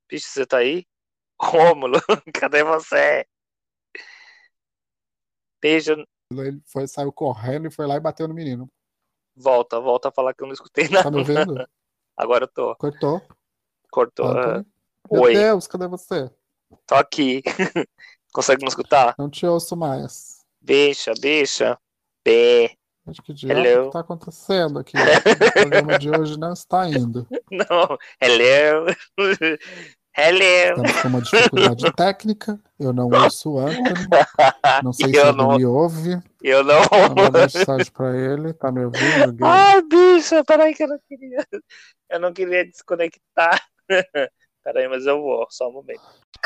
Bicho, você tá aí? Rômulo, cadê você? Bicho, Ele saiu correndo e foi lá e bateu no menino. volta a falar que eu não escutei Tá nada. me ouvindo? Agora eu tô. Cortou. Cortou. Anthony? Meu Oi, Deus, cadê você? tô aqui. Consegue me escutar? Não te ouço mais. Bicha. B. Acho que diabo que Hello. tá acontecendo aqui. O programa de hoje não está indo. Não, hello. Hello. Estamos com uma dificuldade técnica. Eu não ouço o Anthony. Não sei se Eu ele não, me ouve. eu não. Mandar mensagem pra ele. Tá me ouvindo, gay? Ai, bicha, peraí que eu não queria. Eu não queria desconectar. Peraí, mas eu vou, só um momento.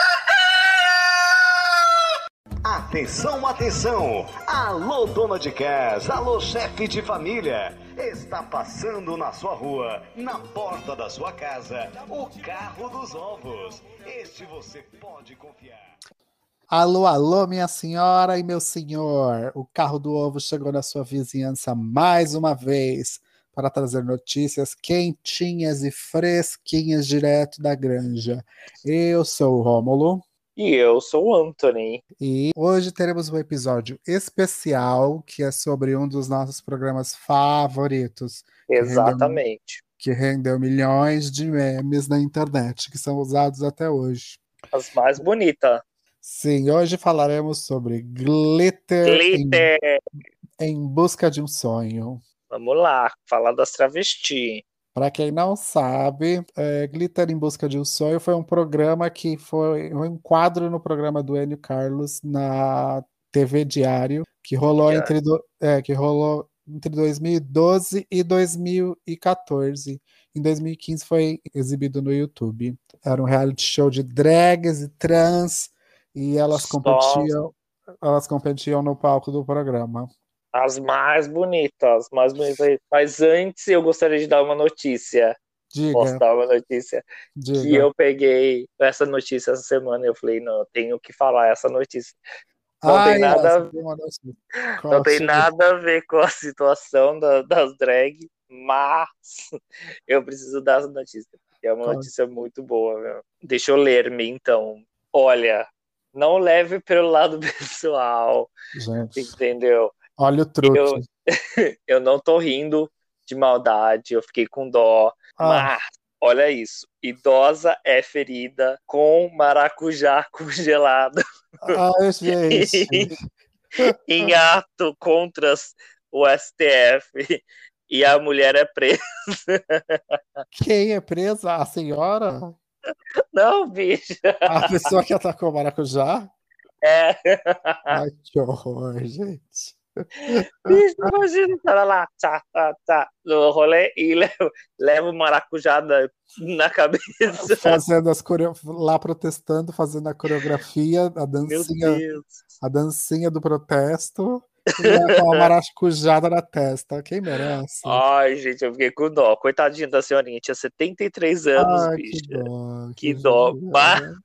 Atenção, atenção! Alô, dona de casa, alô, chefe de família! Está passando na sua rua, na porta da sua casa, o carro dos ovos. Este você pode confiar. Alô, alô, minha senhora e meu senhor. O carro do ovo chegou na sua vizinhança mais uma vez para trazer notícias quentinhas e fresquinhas direto da granja. Eu sou o Rômulo E eu sou o Anthony. e hoje teremos um episódio especial que é sobre um dos nossos programas favoritos, Exatamente. que rendeu milhões de memes na internet, que são usados até hoje. As mais bonitas. Sim, hoje falaremos sobre Glitter Glitter. em Busca de um Sonho. Vamos lá, falar das travestis. Para quem não sabe, Glitter em Busca de um Sonho foi um programa que foi um quadro no programa do Enio Carlos na TV Diário, que rolou entre 2012 e 2014. Em 2015 foi exibido no YouTube. Era um reality show de drags e trans e Só elas competiam no palco do programa. as mais bonitas, mais bonitas. Mas antes eu gostaria de dar uma notícia. Posso Diga, dar uma notícia? Que diga. eu peguei essa notícia essa semana e eu falei, não, eu tenho que falar essa notícia. Não tem Ai, essa nada, foi uma das não qual tem chegou. nada a ver com a situação das drag, mas eu preciso dar essa notícia, porque é uma Qual? notícia muito boa, meu. Deixa eu ler-me, então. Olha, não leve pelo lado pessoal, Gente, entendeu? olha o Eu, truque. eu não tô rindo de maldade, eu fiquei com dó, Ah, mas olha isso. Idosa é ferida com maracujá congelado ai, gente. em ato contra o STF e a mulher é presa. Quem é presa? A senhora? Não, bicho. A pessoa que atacou o maracujá? É. Ai, que horror, gente. Bicho, imagina o cara lá, no rolê e leva o maracujá na cabeça. Fazendo lá protestando, fazendo a coreografia, Meu Deus. a dancinha do protesto e leva uma maracujada na testa. Quem merece? Ai, gente, eu fiquei com dó. Coitadinha da senhorinha, tinha 73 anos, Ai, que bicha. dó, Que que dó. Mas... judiação.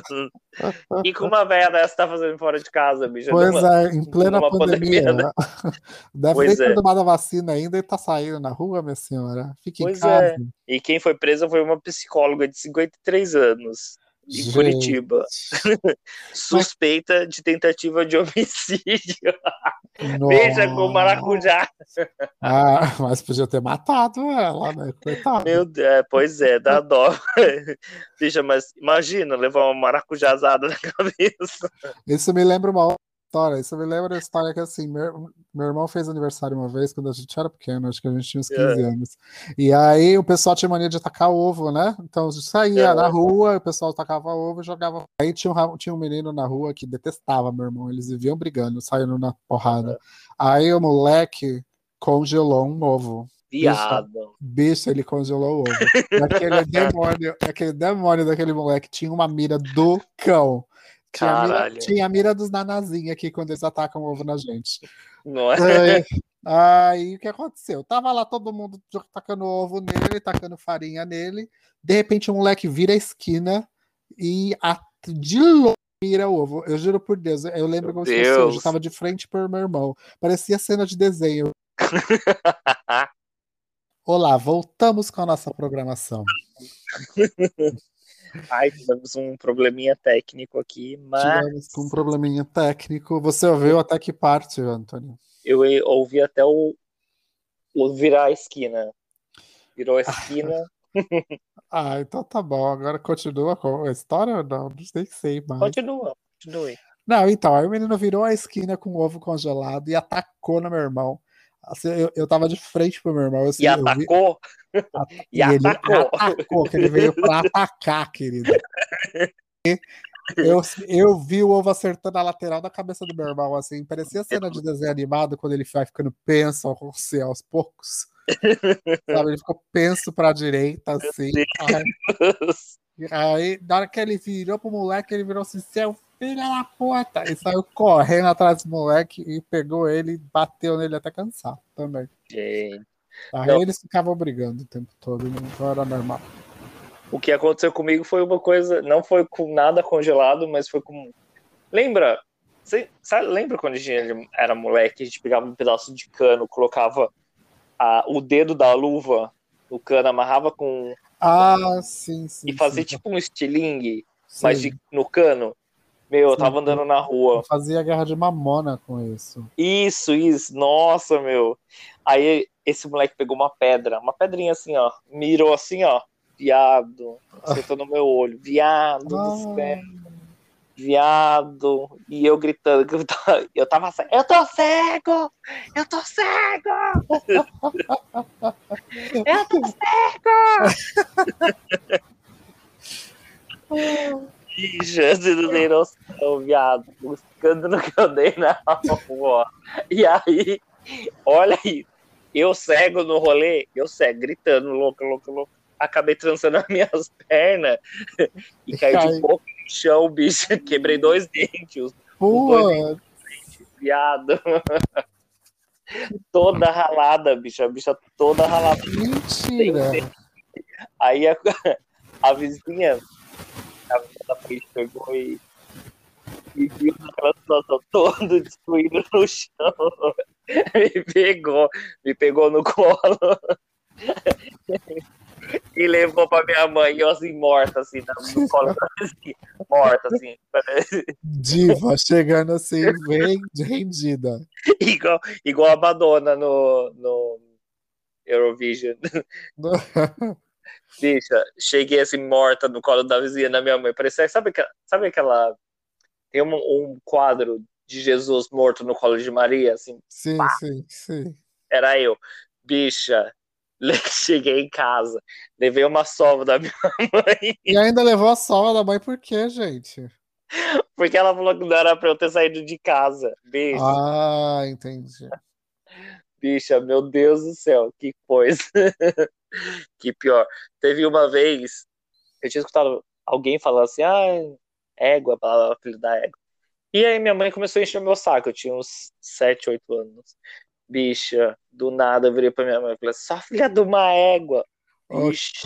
E com uma velha dessa tá fazendo fora de casa, bicha, Pois é, em plena numa pandemia, né? pandemia. Deve nem Pois ter é, tomado a vacina ainda e tá saindo na rua, minha senhora. Fique em pois casa. é. E quem foi presa foi uma psicóloga de 53 anos, em Gente. Curitiba. Mas, Suspeita de tentativa de homicídio. Beija com nossa. maracujá. Ah, mas podia ter matado ela, né? Coitado. Meu Deus, pois é, dá dó. Bicha, mas imagina levar uma maracujazada na cabeça. Isso me lembra uma outra história. Isso me lembra a história que, assim, meu irmão fez aniversário uma vez, quando a gente era pequeno, acho que a gente tinha uns 15 É, anos. E aí o pessoal tinha mania de tacar ovo, né? Então a gente saía na é. rua, o pessoal tacava ovo e jogava. Aí tinha um menino na rua que detestava meu irmão, eles viviam brigando, saindo na porrada. Aí o moleque congelou um ovo. Bicho, Viado. bicho, ele congelou o ovo. E aquele demônio daquele moleque tinha uma mira do cão. Caralho. Tinha a mira dos nanazinhos aqui quando eles atacam o ovo na gente. Não é? Aí, aí o que aconteceu? Tava lá todo mundo tacando ovo nele, tacando farinha nele. De repente o moleque vira a esquina e de longe mira o ovo. Eu juro por Deus, eu lembro Meu como se fosse hoje. Eu Deus. tava de frente pro meu irmão. Parecia cena de desenho. Olá, voltamos com a nossa programação. Ai, tivemos um probleminha técnico aqui, mas Tivemos com um probleminha técnico. Você ouviu até que parte, Antônio? eu ouvi até o virar a esquina. Virou a esquina. Ah, então tá bom. Agora continua com a história ou não? Não sei mais. Continua, continue. Não, então, aí o menino virou a esquina com o ovo congelado e atacou no meu irmão. Assim, eu tava de frente pro meu irmão, E atacou? E e ele atacou. atacou, que ele veio pra atacar, querido. Eu vi o ovo acertando a lateral da cabeça do meu irmão, assim, parecia cena de desenho animado, quando ele vai ficando penso aos poucos. Sabe, ele ficou penso pra direita, assim. Aí, na hora que ele virou pro moleque, ele virou assim, seu filho da puta! E saiu correndo atrás do moleque e pegou ele e bateu nele até cansar também. Gente. Aí Não. eles ficavam brigando o tempo todo, não era normal. O que aconteceu comigo foi uma coisa, não foi com nada congelado, mas foi com... Lembra quando a gente era moleque, a gente pegava um pedaço de cano, colocava o dedo da luva no cano, amarrava com... Sim. E fazia tipo um estilingue, Sei. mas no cano. Meu, eu tava andando na rua. Eu fazia guerra de mamona com isso. Isso. Nossa, meu. Aí esse moleque pegou uma pedrinha assim, ó. Mirou assim, ó. Viado. Acertou no meu olho. Viado do céu. Viado. E eu gritando. Eu tava cego. Eu tô cego! Eu tô cego! Eu tô cego! Ixi, você não tem noção, viado. Buscando no que eu dei na rua. E aí, olha aí. Eu cego no rolê, gritando, louco. Acabei trançando as minhas pernas e caí de boca no chão, bicho. Quebrei 2 dentes. Pô! Viado. Toda ralada, bicho. A bicha toda ralada. Mentira! Aí a vizinha da frente pegou e viu aquela situação toda destruída no chão. Me pegou no colo e levou pra minha mãe, e eu assim, morta, assim, no colo, assim, morta, assim. Diva, chegando assim, bem rendida. Igual a Madonna no Eurovision. Bicha, cheguei assim, morta no colo da vizinha da minha mãe. Parecia, sabe aquela... Tem um quadro de Jesus morto no colo de Maria, assim. Sim. Era eu. Bicha, cheguei em casa, levei uma sova da minha mãe. E ainda levou a sola da mãe, por quê, gente? Porque ela falou que não era pra eu ter saído de casa. Bicha. Ah, entendi. Bicha, meu Deus do céu, que coisa. Que pior. Teve uma vez, eu tinha escutado alguém falando assim, égua, filho da égua. E aí minha mãe começou a encher meu saco, eu tinha uns 7, 8 anos. Bicha, do nada eu virei pra minha mãe e falei, só filha de uma égua. Bicha.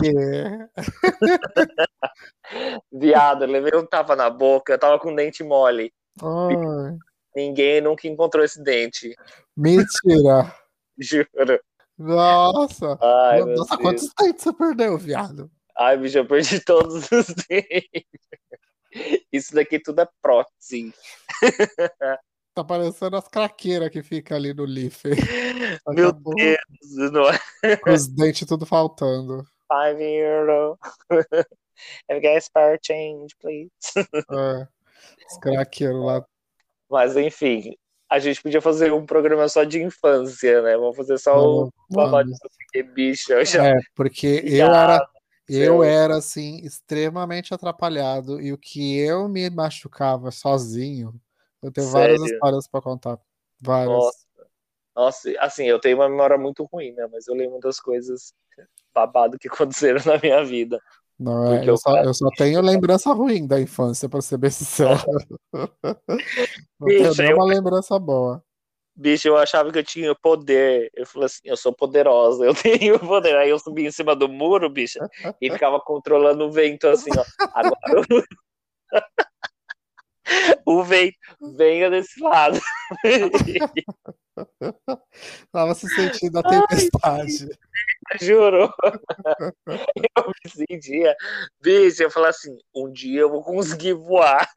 Viado, eu levei um tapa na boca, eu tava com dente mole. Ai. Ninguém nunca encontrou esse dente. Mentira. Juro. Nossa. Ai, Nossa, quantos dentes você perdeu, viado? Ai, bicho, eu perdi todos os dentes. Isso daqui tudo é prótese. Tá parecendo as craqueiras que fica ali no life. Meu Deus, não é? Com os dentes tudo faltando. €5. Have got spare change, please. Os craqueiros lá. Mas enfim, a gente podia fazer um programa só de infância, né? Vamos fazer só o babado de bicho. Porque eu era assim, extremamente atrapalhado. E o que eu me machucava sozinho, eu tenho várias histórias pra contar. Várias. Nossa, assim, eu tenho uma memória muito ruim, né? Mas eu lembro das coisas babado que aconteceram na minha vida. Não, eu só tenho lembrança ruim da infância, pra ser bem sincero. Não tenho nenhuma lembrança boa. Bicho, eu achava que eu tinha poder. Eu falei assim, eu sou poderosa, eu tenho poder. Aí eu subi em cima do muro, bicho, e ficava controlando o vento assim, ó. Agora o vento venha desse lado. Tava se sentindo a Ai, tempestade. juro. Eu me sentia. Bicho, eu falei assim: um dia eu vou conseguir voar.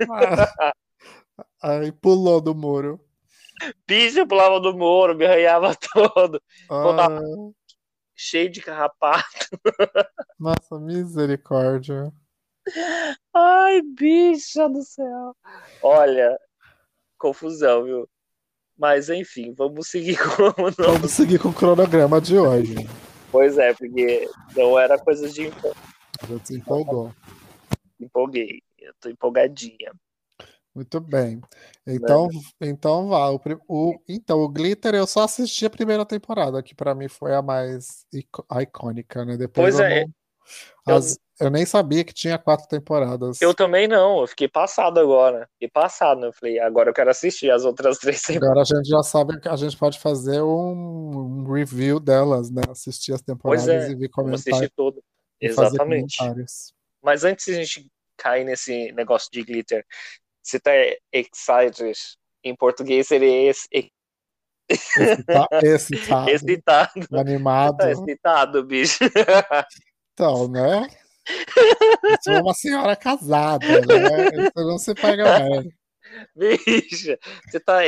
Aí pulou do muro. Bicho, eu pulava do muro, me arranhava todo. Voltava Ah, cheio de carrapato. nossa, misericórdia. Ai, bicha do céu. Olha, confusão, viu? Mas enfim, vamos seguir com o Vamos nosso. seguir com o cronograma de hoje. Pois é, porque não era coisa de A gente se empolgou. empolguei. Eu tô empolgadinha, Muito bem. né? Então vá. Então, o Glitter eu só assisti a primeira temporada, que pra mim foi a mais icônica, né? Depois Pois eu é, não. eu, Eu nem sabia que tinha 4 temporadas. eu também não. Eu fiquei passado agora. Fiquei passado. Eu falei, agora eu quero assistir as outras 3 temporadas. Agora a gente já sabe que a gente pode fazer um review delas, né? Assistir as Pois temporadas é, e ver vamos comentar assistir tudo. e fazer Exatamente. comentários. Mas antes de a gente cair nesse negócio de glitter, você tá excited? Em português seria Excitado, excitado. Você tá animado. excitado, bicho? Então, né? Eu sou uma senhora casada, né? Isso não se pega bem. Bicho, você tá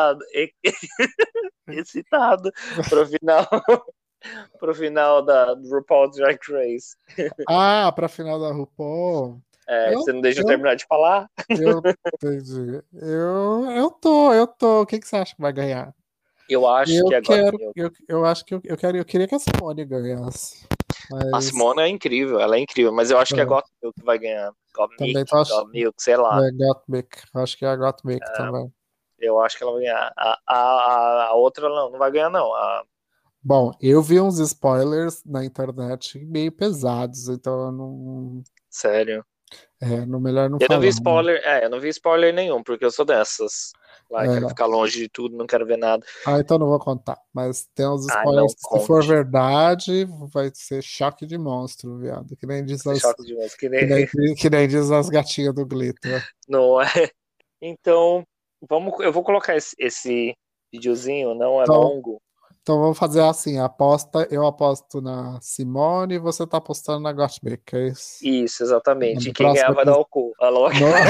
excitado pro final, pro final do RuPaul's Drag Race. Ah, pra final da RuPaul. É, Eu, você não deixa eu eu, terminar de falar? eu entendi. Eu tô. O que que você acha que vai ganhar? Eu acho que Eu é Got quero, Milk. eu acho que eu queria que a Simone ganhasse. A Mas Simona é incrível, ela é incrível, mas eu acho que é é, Got Milk que vai ganhar. Got Milk, também tô Got Milk, sei lá. Gottmik. Acho que é a Gottmik também. Eu acho que ela vai ganhar. A outra não vai ganhar, não. Bom, eu vi uns spoilers na internet meio pesados, então eu não, Sério. melhor não Eu não vi falar, né? spoiler, eu não vi spoiler nenhum, porque eu sou dessas. Lá, quero É, ficar longe de tudo, não quero ver nada. então não vou contar. Mas tem uns Ah, não spoilers que, se for conte. verdade, vai ser choque de monstro, viado. Que nem diz Esse as, choque de música que que nem. nem, que nem diz as gatinhas do Glitter. Não é. Então, eu vou colocar esse videozinho, não é Então, longo. então vamos fazer assim, eu aposto na Simone e você tá apostando na Gottmik, é isso? Isso, exatamente. No E quem ganhar próximo vai dar episódio. o cu. Alô?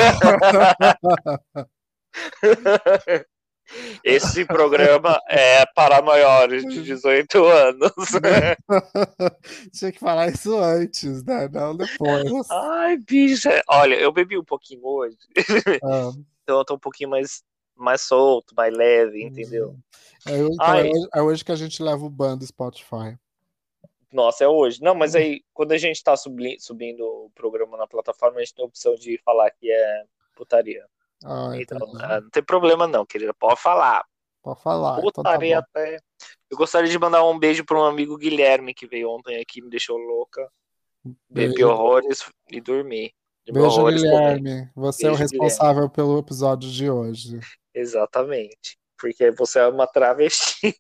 Esse programa é para maiores de 18 anos. Tinha que falar isso antes, né? Não depois. Ai, bicha. Olha, eu bebi um pouquinho hoje. Ah, Então eu tô um pouquinho mais solto, mais leve, entendeu? entendi. Então Ai, é hoje que a gente leva o ban do Spotify. nossa, é hoje. Não, mas aí, quando a gente tá subindo o programa na plataforma, a gente tem a opção de falar que é putaria. Ah, Então, entendi. não tem problema não, querida. Pode falar. Pode falar, então tá Putaria bom. até. Eu gostaria de mandar um beijo para um amigo Guilherme que veio ontem aqui, me deixou louca. Bebi Beijo, horrores e dormi. Dormi beijo, horrores também. Guilherme. Você é o Beijo, Guilherme. responsável pelo episódio de hoje. Exatamente. Porque você é uma travesti.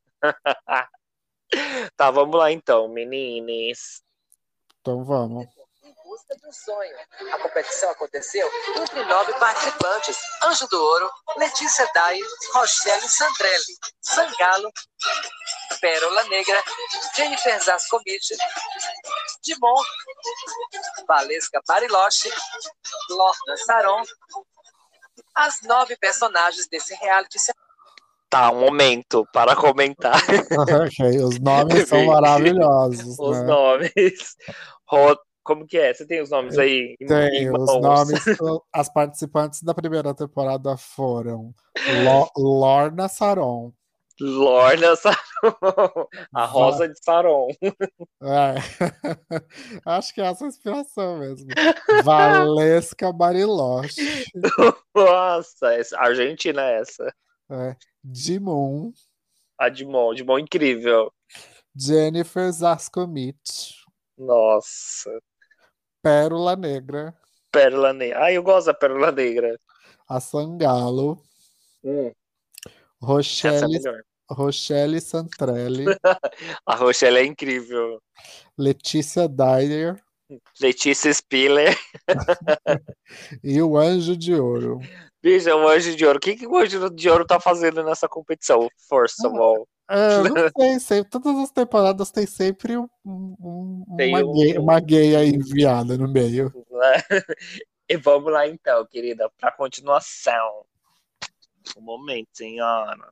Tá, vamos lá então, meninas. Então vamos. Em busca de um sonho. A competição aconteceu entre 9 participantes: Anjo do Ouro, Letícia Dyer, Rochelle Sandrelli, Zangalo, Pérola Negra, Jennifer Zascovitch, Dimon, Valesca Bariloche, Lorna Saron. As 9 personagens desse reality se Tá, um momento para comentar. Ok, os nomes são maravilhosos, Os né? nomes. Como que é? Você tem os nomes aí em Tem os mãos? nomes. As participantes da primeira temporada foram Lorna Saron. Lorna Saron. A Va Rosa de Saron. é. Acho que é essa a inspiração mesmo. Valesca Bariloche. Nossa, Argentina é essa. Dimon. A Dimon incrível. Jennifer Zascomit. Nossa. Pérola Negra. Pérola Negra. Ai, eu gosto da Pérola Negra. A Sangalo. Essa é a Rochelle, melhor. Santrelli. A Rochelle é incrível. Letícia Dyer. Letícia Spiller. E o Anjo de Ouro. Bicho, é o Anjo de Ouro. O que o Anjo de Ouro tá fazendo nessa competição? First of all. Não sei, todas as temporadas tem sempre Tem uma gay aí enviada no meio. E vamos lá então, querida, pra continuação. Um momento, senhora.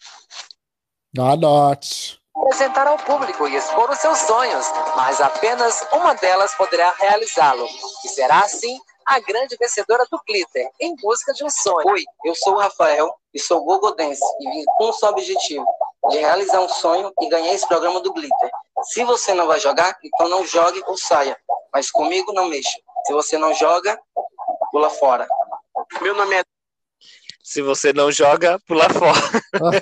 Anote. Apresentar ao público e expor os seus sonhos, mas apenas uma delas poderá realizá-lo. E será assim a grande vencedora do Glitter, em busca de um sonho. Oi, eu sou o Rafael e sou Gogo Dance e vim com um só objetivo, de realizar um sonho e ganhar esse programa do Glitter. Se você não vai jogar, então não jogue ou saia, mas comigo não mexa. Se você não joga, pula fora. Meu nome é... Se você não joga, pula fora.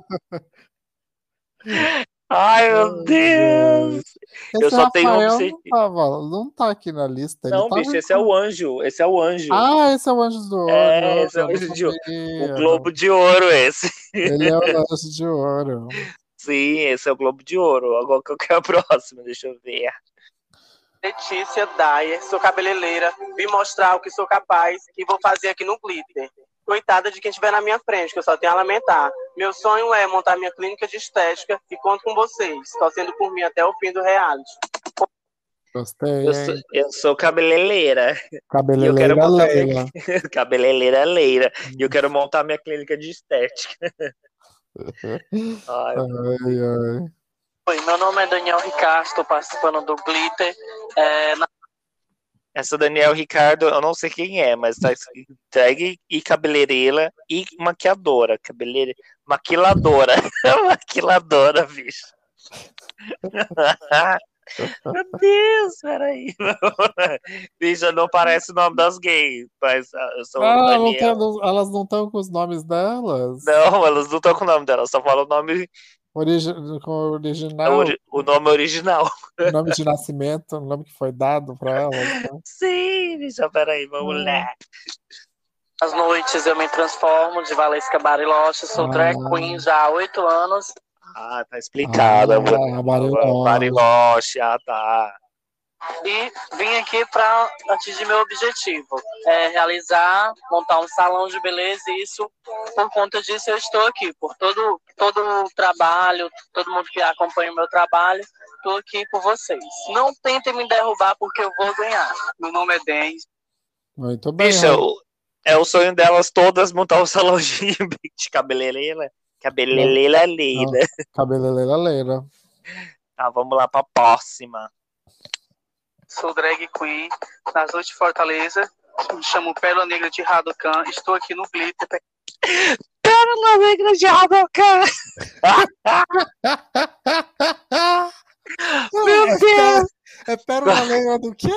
Ai, meu Deus! Esse Eu só tenho um Rafael objetivo. não tá aqui na lista. Não, bicho, esse é o Anjo. Esse é o Anjo. Ah, esse é o Anjo do Ouro. Esse é o Anjo de Ouro. O Globo de Ouro, esse. Ele é o Anjo de Ouro. Sim, esse é o Globo de Ouro. Agora que eu quero a próxima, deixa eu ver. Letícia Dyer, sou cabeleireira, vim mostrar o que sou capaz e vou fazer aqui no Glitter. Coitada de quem estiver na minha frente, que eu só tenho a lamentar. Meu sonho é montar minha clínica de estética e conto com vocês, torcendo por mim até o fim do reality. Gostei, Eu sou cabeleireira. Cabeleireira Leira. Cabeleireira Leira. E eu quero montar minha clínica de estética. Ai. Oi, meu nome é Daniel Ricardo, estou participando do Glitter. Essa Daniel Ricardo, eu não sei quem é, mas tá escrito drag e cabeleireira e maquiadora. Maquiladora. Maquiladora, bicho. Meu Deus, peraí. Bicho, não parece o nome das gays, mas eu sou Daniel. Elas não estão com os nomes delas? Não, elas não estão com o nome delas, só falam o nome original. O nome original. O nome de nascimento, o nome que foi dado para elas. Né? Sim, bicho, peraí, vamos lá. Às noites eu me transformo de Valesca Bariloche, sou drag queen já há 8 anos. Ah, tá explicado. Bariloche, tá. E vim aqui para atingir meu objetivo, montar um salão de beleza, e isso, por conta disso, eu estou aqui, por todo o trabalho, todo mundo que acompanha o meu trabalho, estou aqui por vocês. Não tentem me derrubar, porque eu vou ganhar. Meu nome é Denz. Muito bem. Bicho, é o sonho delas todas montar um salãozinho de cabeleireira. Cabeleireira Leira. Cabeleireira Leira. Tá, vamos lá pra próxima. Sou drag queen nas noites de Fortaleza. Me chamo Pérola Negra de Radocan. Estou aqui no Glitter. Pérola Negra de Radocan! Meu Deus! É Pérola Negra do quê?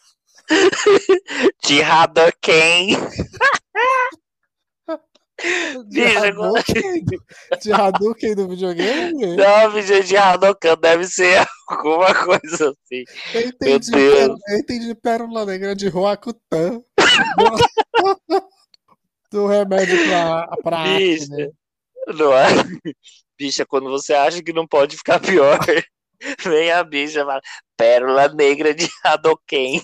De Radocan. De Hadouken do videogame? Não, vídeo de Hadouken deve ser alguma coisa assim. Eu entendi Pérola Negra de Roakutan. Do remédio pra acne. Não é? Bicha, quando você acha que não pode ficar pior, vem a bicha e fala Pérola Negra de Hadouken.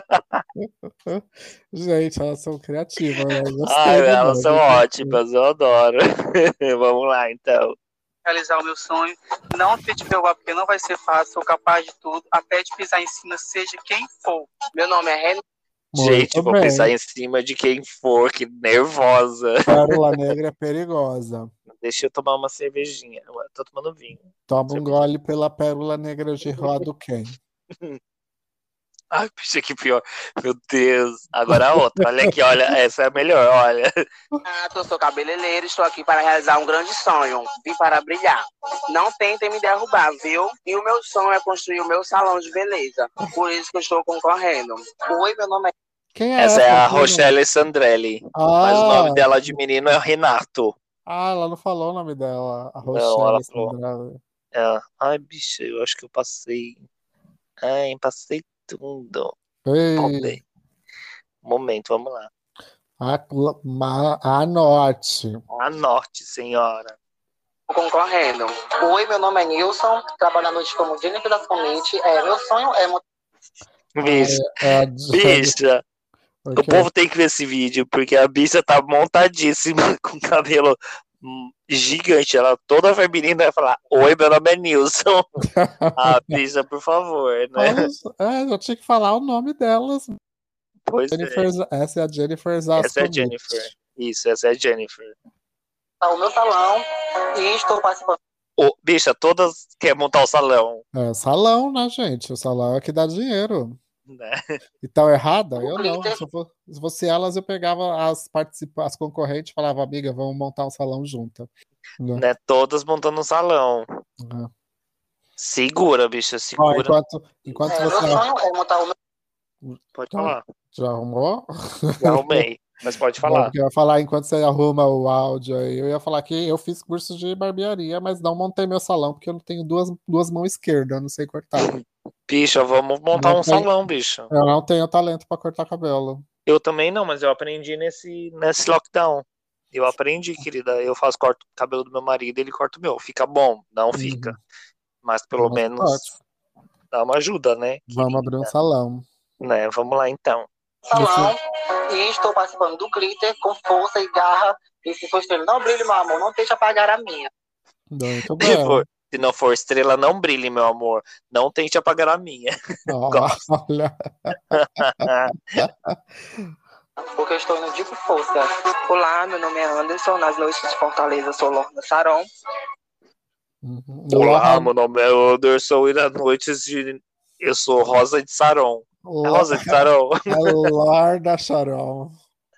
Gente, elas são criativas, né? Elas são ótimas, eu adoro. Vamos lá, então. Realizar o meu sonho. Não tente me derrubar, porque não vai ser fácil. Sou capaz de tudo, até de pisar em cima, seja quem for. Meu nome é Renan. Gente, vou pisar em cima de quem for, que nervosa. Pérola Negra é perigosa. Deixa eu tomar uma cervejinha. Eu tô tomando vinho. Toma um gole pela Pérola Negra de Hadouken. Ai, bicho, que pior. Meu Deus. Agora a outra. Olha aqui, olha. Essa é a melhor, olha. Eu sou cabeleireiro, estou aqui para realizar um grande sonho. Vim para brilhar. Não tentem me derrubar, viu? E o meu sonho é construir o meu salão de beleza. Por isso que eu estou concorrendo. Oi, meu nome é... Quem é essa? É a Rochelle Sandrelli. Mas o nome dela de menino é Renato. Ela não falou o nome dela. A Rochelle Sandrelli. Ai, bicho, eu acho que eu passei. Passei tudo. Momento, vamos lá. Anote, senhora. Concorrendo. Oi, meu nome é Nilson, trabalho à noite como Jennifer da Fonente. Meu sonho é... Bicha, É a bicha. O Ok. povo tem que ver esse vídeo, porque a bicha tá montadíssima, com cabelo gigante. Ela toda feminina vai falar: Oi, meu nome é Nilson. Ah, bicha, por favor, né? Eu tinha que falar o nome delas. Pois é. Essa é a Jennifer Essa é a Zaskovich. Jennifer. Isso, essa é a Jennifer. Tá o meu salão e estou participando. Ô, bicha, todas querem montar o salão, É salão, né, gente? O salão é que dá dinheiro. né? E tal errada? Eu não. Glitter. Se fosse elas, eu pegava as concorrentes e falava, amiga, vamos montar um salão junto. Né? Todas montando um salão. Uhum. Segura, bicha, Ó, segura. enquanto Meu você sonho é montar o meu. Pode falar. já arrumou? Já arrumei, mas pode falar. Porque eu ia falar enquanto você arruma o áudio aí, eu ia falar que eu fiz curso de barbearia, mas não montei meu salão, porque eu não tenho duas mãos esquerdas, eu não sei cortar. Bicha, vamos montar Não um tem- salão, bicha. Eu não tenho talento pra cortar cabelo. Eu também não, mas eu aprendi nesse lockdown. Eu aprendi, querida. Eu corto o cabelo do meu marido, ele corta o meu. Fica bom? Não fica. Mas pelo Mas menos ótimo. dá uma ajuda, né? Vamos abrir um salão. Né? Vamos lá então. Salão e estou participando do glitter com força e garra. E se for estrela, não brilhe, meu amor, não deixe apagar a minha. Muito Se bem. se não for estrela, não brilhe, meu amor. Não tente apagar a minha. Ó, Gosto. olha. Porque eu estou indo de força. Olá, meu nome é Anderson. Nas noites de Fortaleza, sou Lorna Saron. Uhum. Olá, meu nome é Anderson e nas noites de... Eu sou Rosa de Saron. É Rosa de Saron? É Lorda Sharon.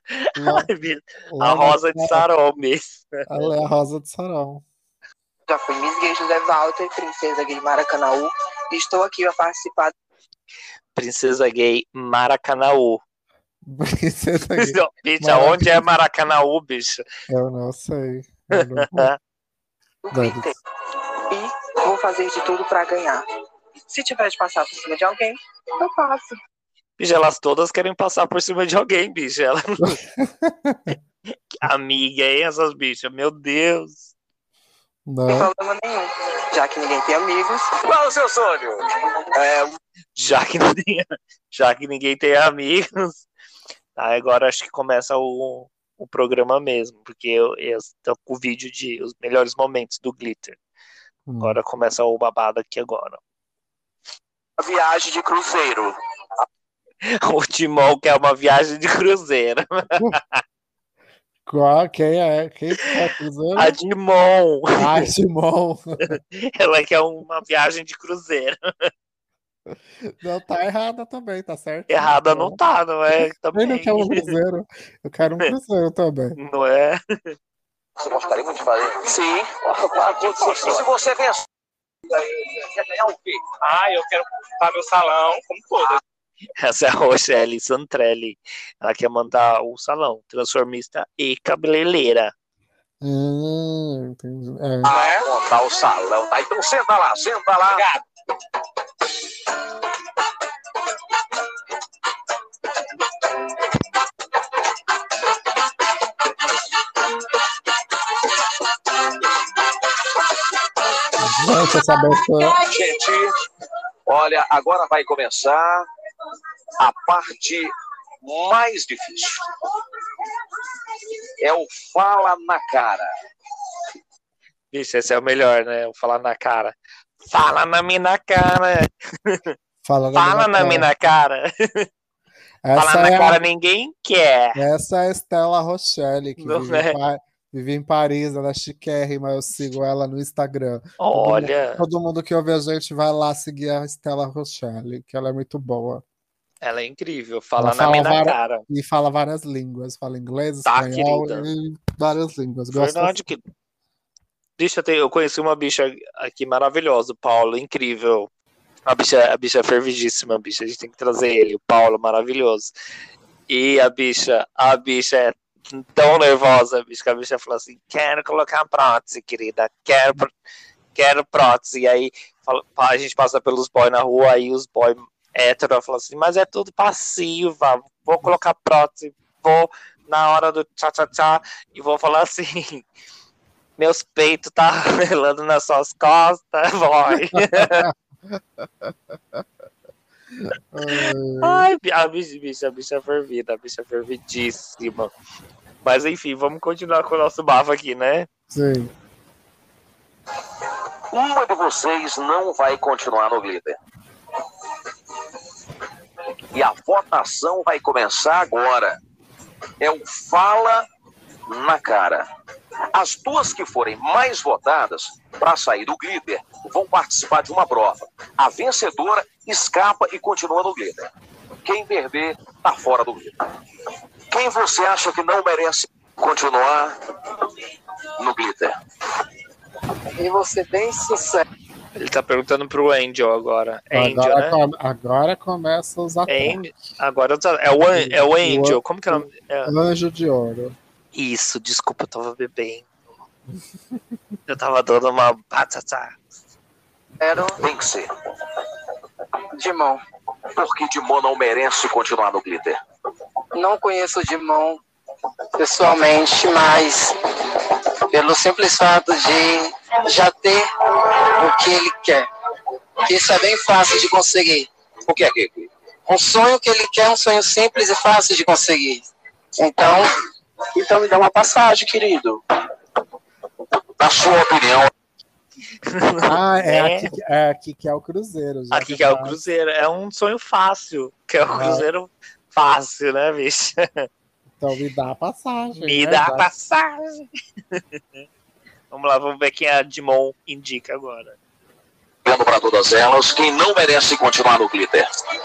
A Rosa de Saron mesmo. Ela é a Rosa de Sarão. Já fui Miss Gay José Walter, princesa gay Maracanaú. E estou aqui a participar. Princesa gay Maracanaú. Princesa gay. Bicha, onde é Maracanaú, bicha? Eu não sei. Eu não do glitter. E vou fazer de tudo para ganhar. Se tiver de passar por cima de alguém, eu passo. Bicha, elas todas querem passar por cima de alguém, bicha. Ela... Amiga, hein, essas bichas? Meu Deus. Não. Não tem problema nenhum. Já que ninguém tem amigos. Qual o seu sonho? Já que ninguém tem amigos. Agora acho que começa o programa mesmo, porque eu estou com o vídeo de os melhores momentos do Glitter. Agora começa o babado aqui agora. A viagem de cruzeiro. O Timão quer uma viagem de cruzeiro. Quem é? Quem tá cruzando? A Dimon. Ah, Timon. Ela quer uma viagem de cruzeiro. Não, tá errada também, tá certo? Errada não tá, não é? Eu Também. não quero um cruzeiro. Eu quero um cruzeiro também. Não é? Você gostaria muito de fazer? Sim. Se você vencer, você ganhar o quê? Eu quero montar meu salão, como todas. Essa é a Rochelle Santrelli. Ela quer montar o salão, transformista e cabeleireira. Entendi. É. Montar o salão. Tá, então senta lá, senta lá. Obrigado. Gente, essa abertura. Gente, olha, agora vai começar a parte mais difícil. É o fala na cara. Bicho, esse é o melhor, né? O falar na cara. Fala na minha cara. Fala na minha cara. Essa Falar na é cara ninguém quer. Essa é a Estela Rochelle, que Não vive em Paris, ela é chiquérrima, eu sigo ela no Instagram. Olha, Todo mundo que ouve a gente vai lá seguir a Estela Rochelle, que ela é muito boa. ela é incrível. Fala Ela na minha cara. E fala várias línguas, fala inglês, Tá, espanhol querida. e várias línguas. Gosto Verdade que... Bicha, eu conheci uma bicha aqui maravilhosa, o Paulo, incrível. A bicha é fervidíssima, bicha. A gente tem que trazer ele, o Paulo, maravilhoso. E a bicha é tão nervosa, bicha, que a bicha falou assim: quero colocar prótese, querida, quero prótese. E aí a gente passa pelos boys na rua, aí os boys hétero falam assim: mas é tudo passiva, vou colocar prótese, vou na hora do tchá-tchá-tchá e vou falar assim: meus peitos tá relando nas suas costas, boy. Ai, a bicha é fervida, a bicha é fervidíssima. Mas enfim, vamos continuar com o nosso bafo aqui, né? Sim. Uma de vocês não vai continuar no glitter. E a votação vai começar agora. É o fala na cara. As duas que forem mais votadas para sair do glitter vão participar de uma prova. A vencedora escapa e continua no glitter. Quem perder tá fora do glitter. Quem você acha que não merece continuar no glitter? E você bem sincero. Ele tá perguntando pro Angel agora. Angel, né? Agora começa os ataques. Agora é o Angel. Como que é o nome? Anjo de Ouro. Isso, desculpa, eu tava bebendo. Eu tava dando uma batata. Tem que ser. Dimon. Porque Dimon não merece continuar no glitter. Não conheço o Dimon pessoalmente, mas pelo simples fato de já ter o que ele quer. Isso é bem fácil de conseguir. O que é que? Um sonho que ele quer é um sonho simples e fácil de conseguir. Então me dá uma passagem, querido. Na sua opinião. É aqui que é o Cruzeiro. Aqui que é o Cruzeiro. É um sonho fácil. Que é o Cruzeiro fácil, né, bicho? Então me dá a passagem. Me dá a passagem. Vamos lá, vamos ver quem a Dimon indica agora. Vendo para todas elas, quem não merece continuar no glitter?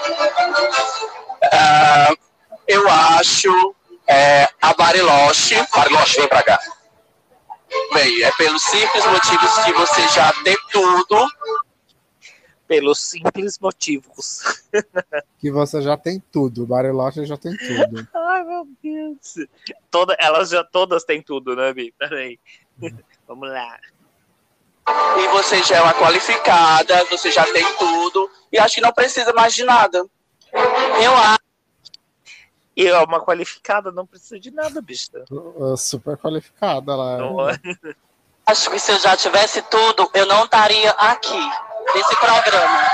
Eu acho a Bariloche. Bariloche, vem pra cá. Bem, é pelos simples motivos de você já ter tudo. Pelos simples motivos. Que você já tem tudo. Bariloche já tem tudo. Ai, meu Deus. Elas já todas têm tudo, né, Bi? Peraí. Vamos lá. E você já é uma qualificada, você já tem tudo. E acho que não precisa mais de nada. Eu acho. E é uma qualificada, não precisa de nada, bicho. Super qualificada lá. Acho que se eu já tivesse tudo, eu não estaria aqui, nesse programa.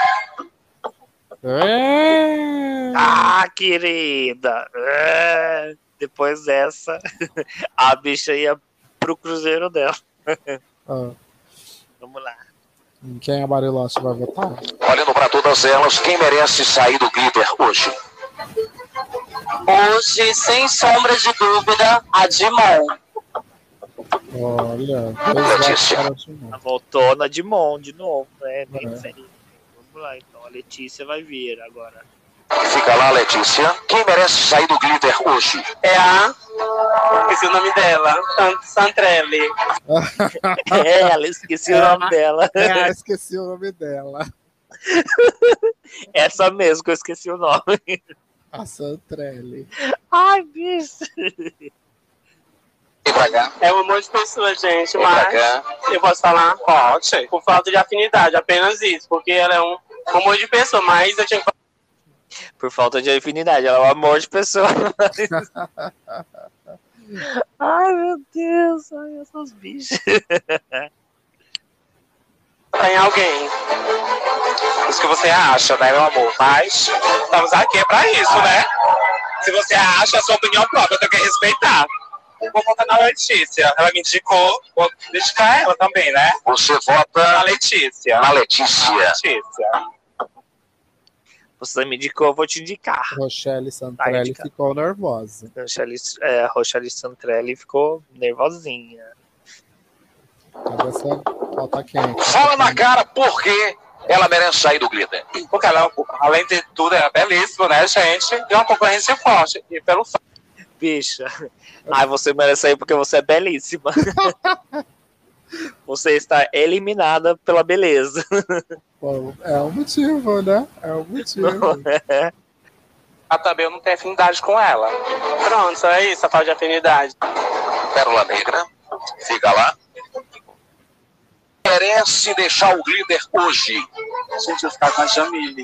Ah, querida. Depois dessa, a bicha ia pro Cruzeiro dela. Vamos lá. Em quem a Bariloche vai votar? Olhando para todas elas, quem merece sair do glitter hoje? Hoje, sem sombra de dúvida, a Dimon. Olha, ela voltou na Dimon de novo, né? Vamos lá, então. A Letícia vai vir agora. Fica lá, Letícia. Quem merece sair do glitter hoje? É a... Esqueci o nome dela. Santrelli. Ela esqueci o nome dela. Esqueci o nome dela. Essa mesmo que eu esqueci o nome. A Santrelli. Ai, bicho. É um amor de pessoa, gente, mas eu posso falar? Pode. Por falta de afinidade, apenas isso. Porque ela é um amor de pessoa, mas eu tinha que... Por falta de afinidade, ela é um amor de pessoa. Ai, meu Deus. Ai, essas bichas. Tem alguém. Isso que você acha, né, meu amor? Mas estamos aqui pra isso, né? Se você acha a sua opinião própria, eu tenho que respeitar. Eu vou votar na Letícia. Ela me indicou, vou dedicar ela também, né? Você vota na Letícia. Na Letícia. Você me indicou, eu vou te indicar. Rochelle Santrelli ficou nervosa. Rochelle Santrelli ficou nervosinha. Falta quem? Fala na cara por que ela merece sair do glitter. Porque ela, além de tudo, é belíssima, né, gente? E uma concorrência forte. E pelo fato. Bicha. Ai, você merece sair porque você é belíssima. Você está eliminada pela beleza. Bom, é um motivo, né? É um motivo. Também eu não tenho afinidade com ela. Pronto, é isso, a falta de afinidade. Pérola Negra, fica lá. Merece deixar o glitter hoje. Gente, eu ficar com a Jamile.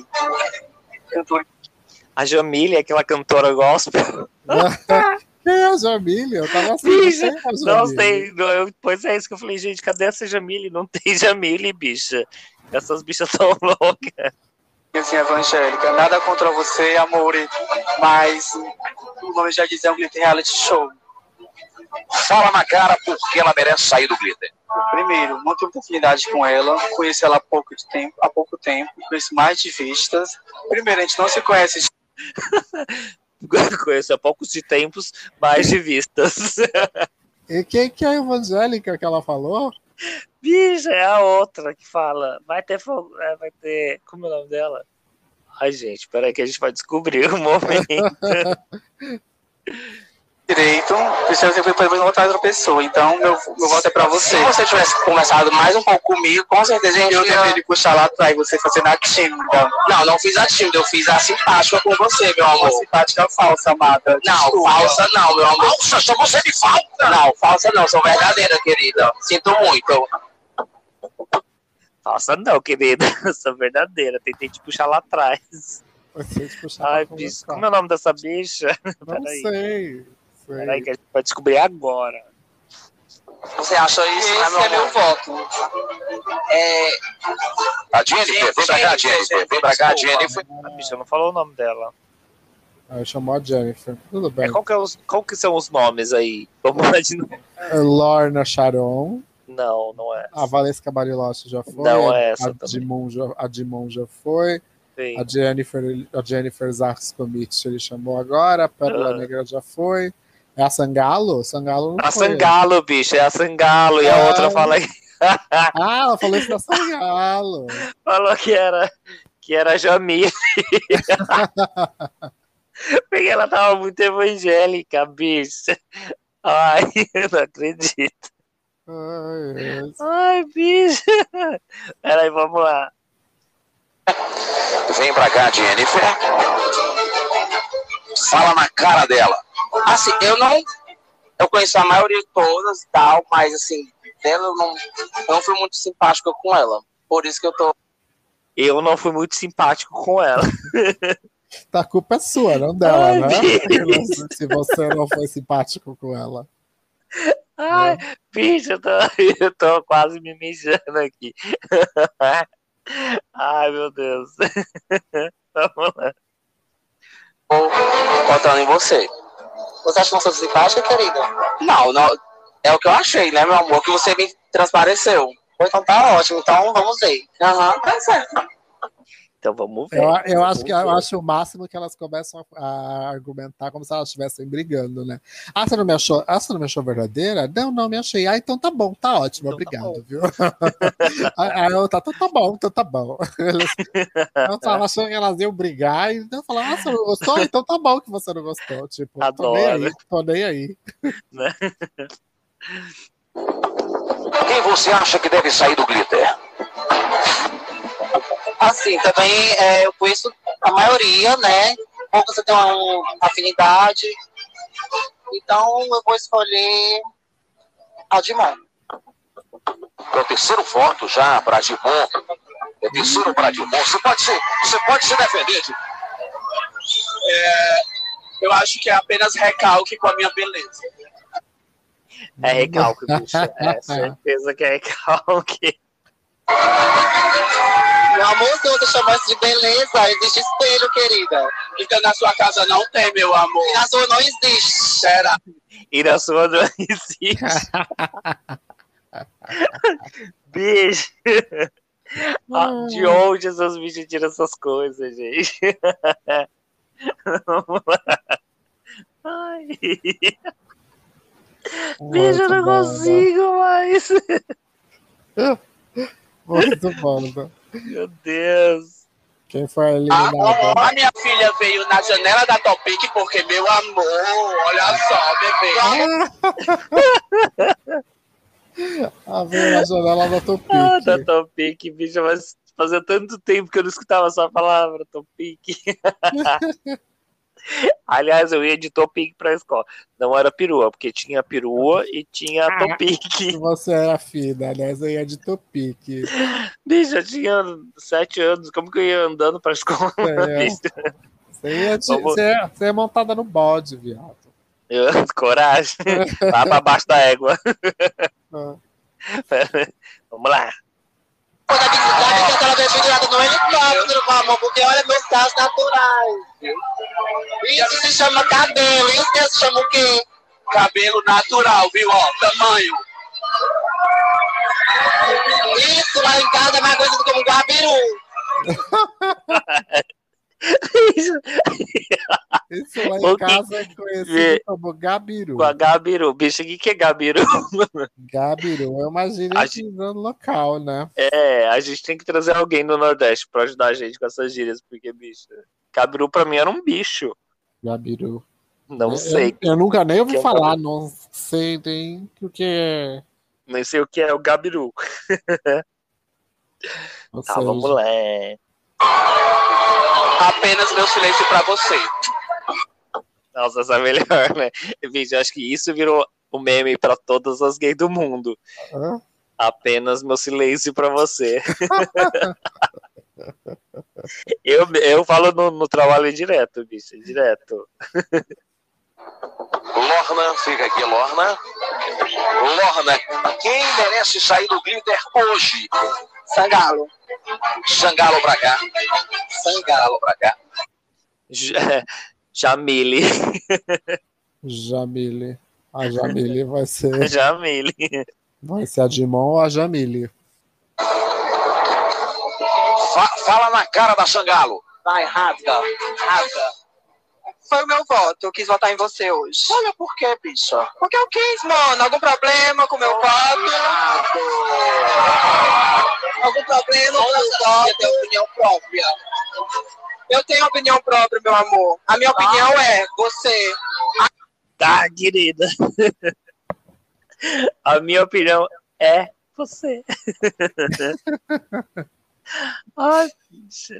A Jamile é aquela cantora gospel. Quem é a Jamile? Eu tava assim, não sei. Pois é isso que eu falei, gente, cadê essa Jamile? Não tem Jamile, bicha. Essas bichas tão loucas. Assim, evangélica, nada contra você, amore, mas o nome já diz, é um glitter reality show. Fala na cara porque ela merece sair do glitter. Primeiro, muita oportunidade com ela, conheci ela há pouco tempo, conheço mais de vistas. Primeiro, a gente não se conhece. Conheço há poucos de tempos, mais de vistas. E quem que é a evangélica que ela falou? Bicha, é a outra que fala. Vai ter. Como é o nome dela? Ai, gente, peraí que a gente vai descobrir o momento. Direito, precisa sempre voltar outra pessoa. Então, meu voto é pra você. Se você tivesse conversado mais um pouco comigo, com certeza a gente Eu ia... deveria puxar lá atrás e você fazendo a tímida. Não fiz a tímida, eu fiz a simpática com você, meu amor. Uma simpática falsa, amada. Não, Desculpa. falsa não, meu amor. Falsa, só você de falta. Não, falsa não, sou verdadeira, querida. Sinto muito. Nossa, não, querida. Eu sou verdadeira. Tentei te puxar lá atrás. Você te puxar Ai, pra bicho, conversar. como é o nome dessa bicha? Não sei. Peraí, que a gente vai descobrir agora. Você acha isso, né, meu Esse é meu amor? voto. A Jennifer, vem pra cá, Jennifer. Vem pra cá, Jennifer. A bicha não falou o nome dela. Ah, chamou a Jennifer. Tudo bem. Qual que são os nomes aí? Vamos lá de novo. Lorna Sharon. Não é. A Valesca Bariloche já foi. Não é essa a também. Dimon já foi. Sim. A Jennifer Zarskomich ele chamou agora. A Pérola Negra já foi. É a Sangalo? Sangalo não A foi. Sangalo, bicho, é a Sangalo. E a outra fala que... Ah, ela falou isso da Sangalo. Falou que era a Jamile. Porque ela tava muito evangélica, bicho. Ai, eu não acredito. Ai, bicho. Peraí, vamos lá. Vem pra cá, Jennifer. Fala na cara dela. Assim, eu conheço a maioria de todas e tal, mas assim, dela eu não fui muito simpática com ela. Por isso que eu não fui muito simpático com ela. Tá, a culpa é sua, não dela, Ai, né? bicho. Se você não foi simpático com ela. Ai, bicho, eu tô quase me mijando aqui. Ai, meu Deus. Vamos lá. tô votando em você. Você acha que não sou simpática, querida? Não, é o que eu achei, né, meu amor? Que você me transpareceu. Então tá ótimo, então vamos ver. Tá certo. Então vamos ver. Eu acho o máximo que elas começam a argumentar como se elas estivessem brigando, né? Ah, você não me achou? Ah, você não me achou verdadeira? Não me achei. Ah, então tá bom, tá ótimo, Então obrigado, tá viu? Aí eu então tá bom. Eu tava achando que elas iam brigar e eu falava, ah, você não gostou? Então tá bom que você não gostou. Tipo, tô nem aí. Né? Quem você acha que deve sair do glitter? Assim, também eu conheço a maioria, né? Poucos eu tenho uma afinidade. Então eu vou escolher a Dimon. É o terceiro voto já pra Dimon. É o terceiro pra Dimon. Você pode se defender, Dimon. Eu acho que é apenas recalque com a minha beleza. É recalque, bicho. É certeza que é recalque. Meu amor, se você chamar isso de beleza, existe espelho, querida. Então na sua casa não tem, meu amor. E na sua não existe. Será? E na sua não existe. Bicho. De onde essas bichas tiram essas coisas, gente? Vamos lá. Ai. Bicho, eu não consigo mais. Muito bom. Meu Deus. Quem foi eliminado? A minha filha veio na janela da Topic porque, meu amor, olha só, bebê. Veio na janela da Topic. Da Topic, bicho, mas fazia tanto tempo que eu não escutava essa palavra, Topic. Aliás, eu ia de Topic pra escola. Não era perua, porque tinha perua e tinha Topic. Você era fina, aliás, eu ia de Topic. Bicho, eu tinha 7 anos, como que eu ia andando pra escola? Você é montada no bode, viado. Coragem. Lá pra baixo da égua. Vamos lá. Quando a dignidade ela vem pendurada no helicóptero, meu amor, porque olha meus casos naturais. Isso se chama cabelo, e você se chama o quê? Cabelo natural, viu? Ó, tamanho. Isso lá em casa é mais conhecido como guabiru. Isso lá em casa é conhecido como gabiru. Gabiru. Bicho, o que é gabiru? Gabiru é uma gíria local, né? A gente tem que trazer alguém do Nordeste pra ajudar a gente com essas gírias, porque, bicho, gabiru pra mim era um bicho. Gabiru. Não sei. Eu nunca nem ouvi falar, não sei nem o que é. Nem sei o que é o gabiru. Tá, vamos lá. Apenas meu silêncio pra você. Nossa, essa é melhor, né? Bicho, eu acho que isso virou um meme pra todas as gays do mundo. Apenas meu silêncio pra você. eu falo no trabalho direto, bicho, direto. Lorna, fica aqui, Lorna. Lorna, quem merece sair do glitter hoje? Sangalo. Sangalo pra cá. Sangalo pra cá. Jamile. Jamile. A Jamile vai ser. Jamile. Vai ser a Dimon ou a Jamile? Fala na cara da Sangalo. Vai, rasga. Foi o meu voto, eu quis votar em você hoje. Olha por quê, bicha? Porque eu quis, mano. Algum problema com o meu voto? Algum problema com o meu voto? Eu tenho opinião própria. Eu tenho opinião própria, meu amor. A minha opinião é você. Tá, querida. A minha opinião é você. Ai, você,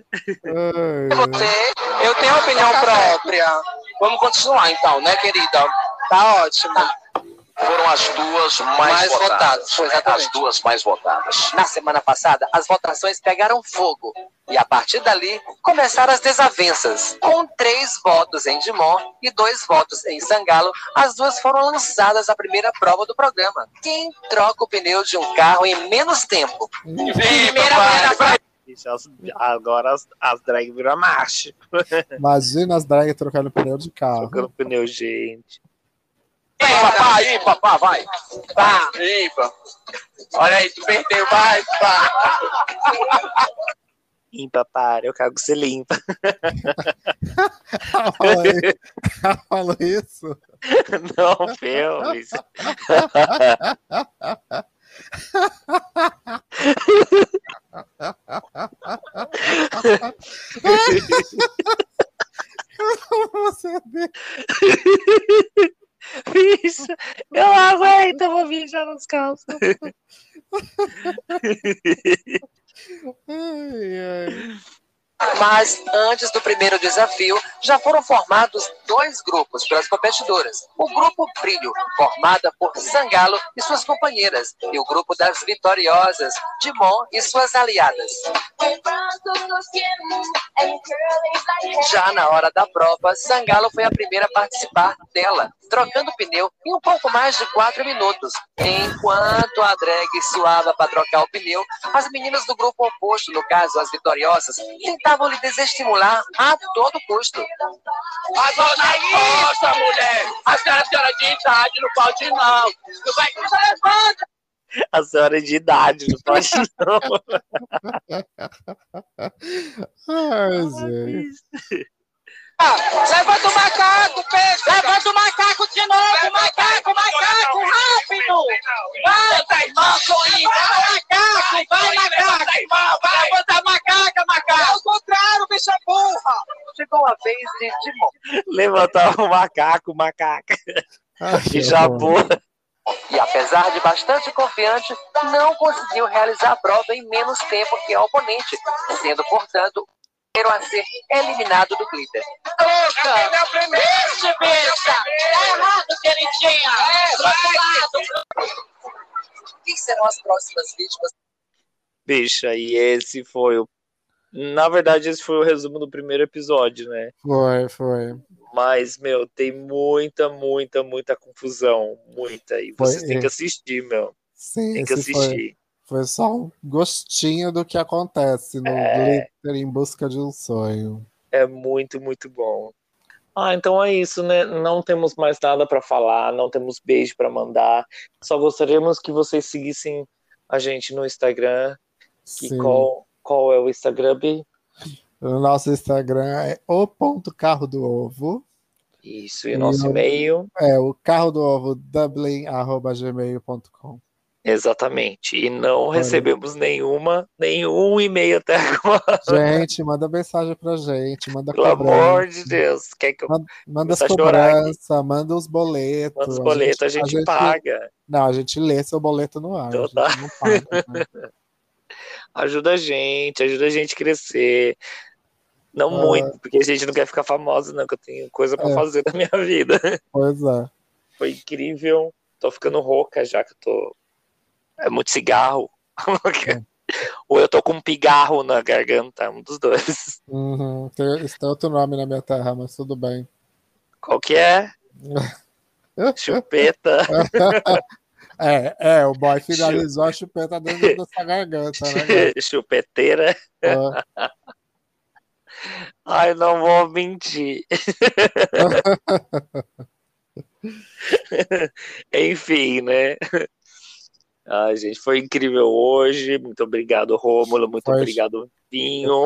eu tenho opinião própria. Vamos continuar então, né, querida? Tá ótimo. Foram as duas mais votadas. Foi exatamente. As duas mais votadas. Na semana passada, as votações pegaram fogo. E a partir dali, começaram as desavenças. Com 3 votos em Dimon e 2 votos em Sangalo, as duas foram lançadas à primeira prova do programa. Quem troca o pneu de um carro em menos tempo? Agora as drag viram macho. Imagina as drag trocando pneu de carro. Trocando pneu, gente. Aí, papá, vai. Tá, ímpar. Olha aí, tu perdeu, vai, pá. Ímpar, para, eu cago você limpa. Ela falou isso? Não, Felix. Bicho, eu não aguento, eu vou mijar nos calços. Mas antes do primeiro desafio, já foram formados 2 grupos pelas competidoras. O grupo Brilho, formada por Sangalo e suas companheiras, e o grupo das vitoriosas, Dimon e suas aliadas. Já na hora da prova, Sangalo foi a primeira a participar dela, trocando pneu em um pouco mais de 4 minutos. Enquanto a drag suava para trocar o pneu, as meninas do grupo oposto, no caso as vitoriosas, tentavam lhe desestimular a todo custo. A dona Nossa, mulher! A senhora de idade não pode não! Não vai que você levanta! A senhora de idade não pode não. Ai, gente. Levanta o macaco, Pedro! Levanta o macaco de novo! Macaco, rápido! Vai, macaco! Vai, macaco! Levanta a macaco! Ao contrário, bicha burra! Chegou a vez de Dimon. Levantar o macaca. E já boa. E apesar de bastante confiante, não conseguiu realizar a prova em menos tempo que a oponente, sendo, portanto, o primeiro a ser eliminado do glitter. Vixe, bicha! Tá errado, queridinha! Quem serão as próximas vítimas? Bicho, e esse foi o... Na verdade, esse foi o resumo do primeiro episódio, né? Foi. Mas, meu, tem muita confusão. Muita. E vocês têm que assistir, meu. Sim, tem que assistir. Foi só um gostinho do que acontece no Glitter em Busca de um Sonho. É muito, muito bom. Então é isso, né? Não temos mais nada para falar, não temos beijo para mandar. Só gostaríamos que vocês seguissem a gente no Instagram. Qual é o Instagram, Bi? O nosso Instagram é o.carrodoovo. Isso, e o nosso e-mail? É o carrodoovo@gmail.com. Exatamente. E não recebemos nenhum e-mail até agora. Gente, manda mensagem pra gente, manda Pelo amor de Deus. Quer que eu manda as cobranças, manda os boletos. Manda os boletos, a gente paga. Não, a gente lê seu boleto no ar. Então, a gente não paga, né? Ajuda a gente a crescer. Não muito, porque a gente não quer ficar famosa, não, que eu tenho coisa pra fazer na minha vida. Pois é. Foi incrível. Tô ficando rouca já que eu tô. É muito cigarro. Ou eu tô com um pigarro na garganta, um dos dois. Tem outro nome na minha terra, mas tudo bem. Qual que é? Chupeta. O boy finalizou a chupeta dentro dessa garganta, né? Chupeteira. Ai, não vou mentir. Enfim, né? Ai, gente, foi incrível hoje. Muito obrigado, Rômulo. Muito obrigado, Vinho.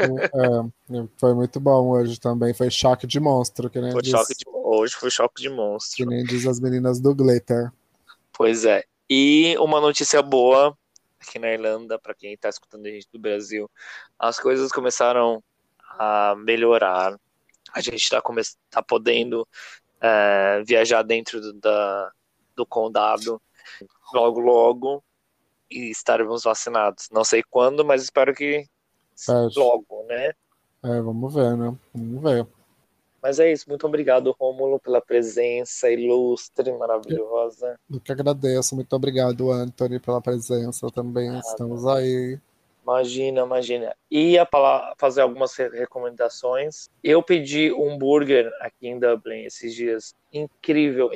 Foi muito bom hoje também. Foi choque de monstro. Que nem Hoje foi choque de monstro. Que nem diz as meninas do Glitter. Pois é. E uma notícia boa aqui na Irlanda, para quem está escutando a gente do Brasil, as coisas começaram a melhorar. A gente está podendo viajar dentro do condado logo e estaremos vacinados. Não sei quando, mas espero que logo, né? Vamos ver, né? Vamos ver. Mas é isso, muito obrigado, Rômulo, pela presença ilustre, maravilhosa. Eu que agradeço, muito obrigado, Anthony, pela presença também. Estamos aí. Imagina. Ia fazer algumas recomendações. Eu pedi um burger aqui em Dublin esses dias. Incrível.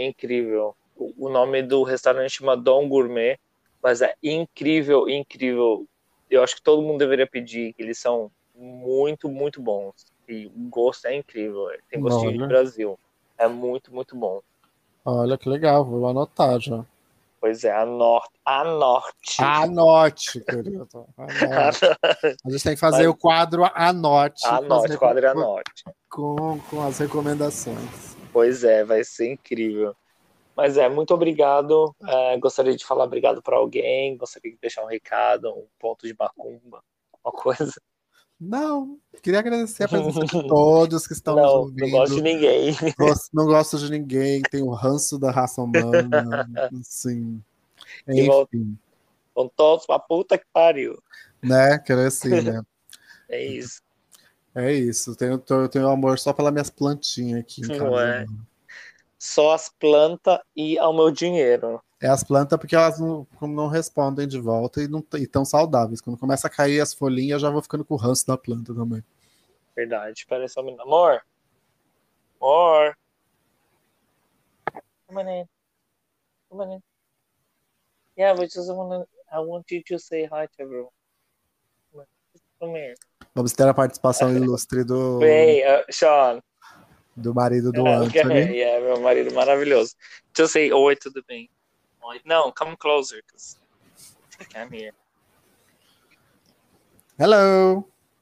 O nome do restaurante chama Don Gourmet, mas é incrível. Eu acho que todo mundo deveria pedir, eles são muito, muito bons. E o gosto é incrível. Tem gostinho de Brasil. É muito, muito bom. Olha que legal, vou anotar já. Pois é, anote. Anote, querido. Anote. A gente tem que fazer o quadro Anote. O quadro Anote. Com as recomendações. Pois é, vai ser incrível. Mas muito obrigado. Gostaria de falar obrigado para alguém. Gostaria de deixar um recado, um ponto de macumba, uma coisa. Não, queria agradecer a presença de todos que estão nos ouvindo. Não gosto de ninguém. Não gosto de ninguém, tenho o ranço da raça humana, assim. Enfim. Vão todos pra puta que pariu. Né, quero assim, né? É isso. É isso, eu tenho amor só pelas minhas plantinhas aqui em casa. Não é? Só as plantas e ao meu dinheiro. É as plantas porque elas não respondem de volta e tão saudáveis. Quando começa a cair as folhinhas, eu já vou ficando com o ranço da planta também. Verdade. Espera só um minuto. Amor. Come on in. Yeah, but I want you to say hi to everyone. Come here. Vamos ter a participação ilustre do... Sean. Do marido do Anthony. Meu marido maravilhoso. Deixa eu say oi, tudo bem? Oi. Não, come closer, because I can't hear. Hello.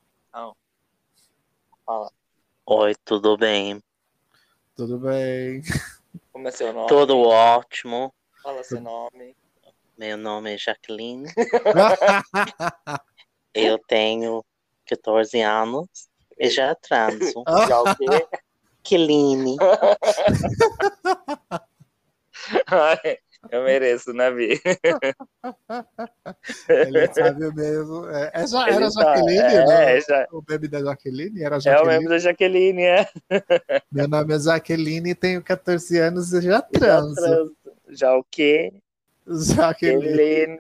Fala. Oi, tudo bem? Tudo bem. Como é seu nome? Tudo ótimo. Fala seu nome. Meu nome é Jaqueline. Eu tenho 14 anos e já transo. Já o quê? Jaqueline. Eu mereço, né, Vi? Ele sabe mesmo. Era Jaqueline, né? O meme da Jaqueline? Era Jaqueline? É o meme da Jaqueline, Meu nome é Jaqueline, tenho 14 anos e já transo. Já o quê? Jaqueline.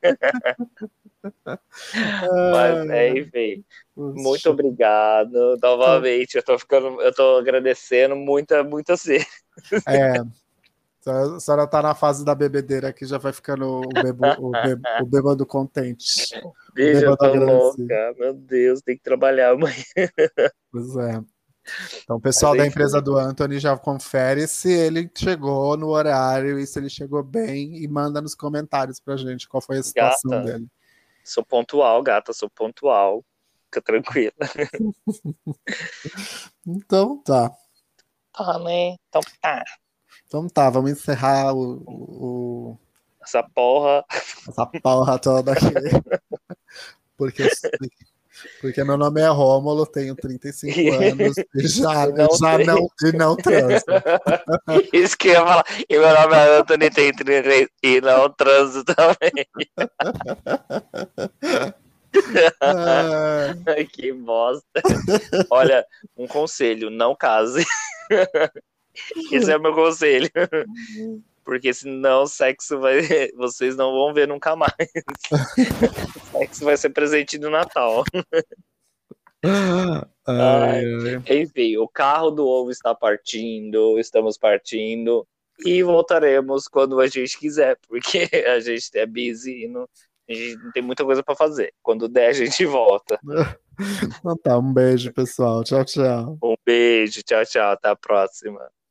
Mas enfim. Muito obrigado. Novamente, eu tô agradecendo muitas vezes. A senhora tá na fase da bebedeira que já vai ficando o bêbado contente. Beijo, eu tô agradecido. louca. Meu Deus, tem que trabalhar amanhã. Pois é. Então, o pessoal da empresa do Anthony já confere se ele chegou no horário e se ele chegou bem e manda nos comentários pra gente qual foi a situação dele. Sou pontual, gata, sou pontual. Fica tranquila. Então tá. Tá, né? Então tá. Então tá, vamos encerrar essa porra toda aqui. Porque meu nome é Rômulo, tenho 35 anos e não transo. Isso que eu ia falar. E meu nome é Anthony, tenho 33 e não transo também. Que bosta. Olha, um conselho, não case. Esse é o meu conselho. Porque senão sexo vocês não vão ver nunca mais. Sexo vai ser presente no Natal. Enfim, o carro do ovo está partindo, estamos partindo e voltaremos quando a gente quiser, porque a gente é busy e a gente não tem muita coisa para fazer. Quando der, a gente volta. Então tá, um beijo, pessoal. Tchau, tchau. Um beijo, tchau, tchau. Até a próxima.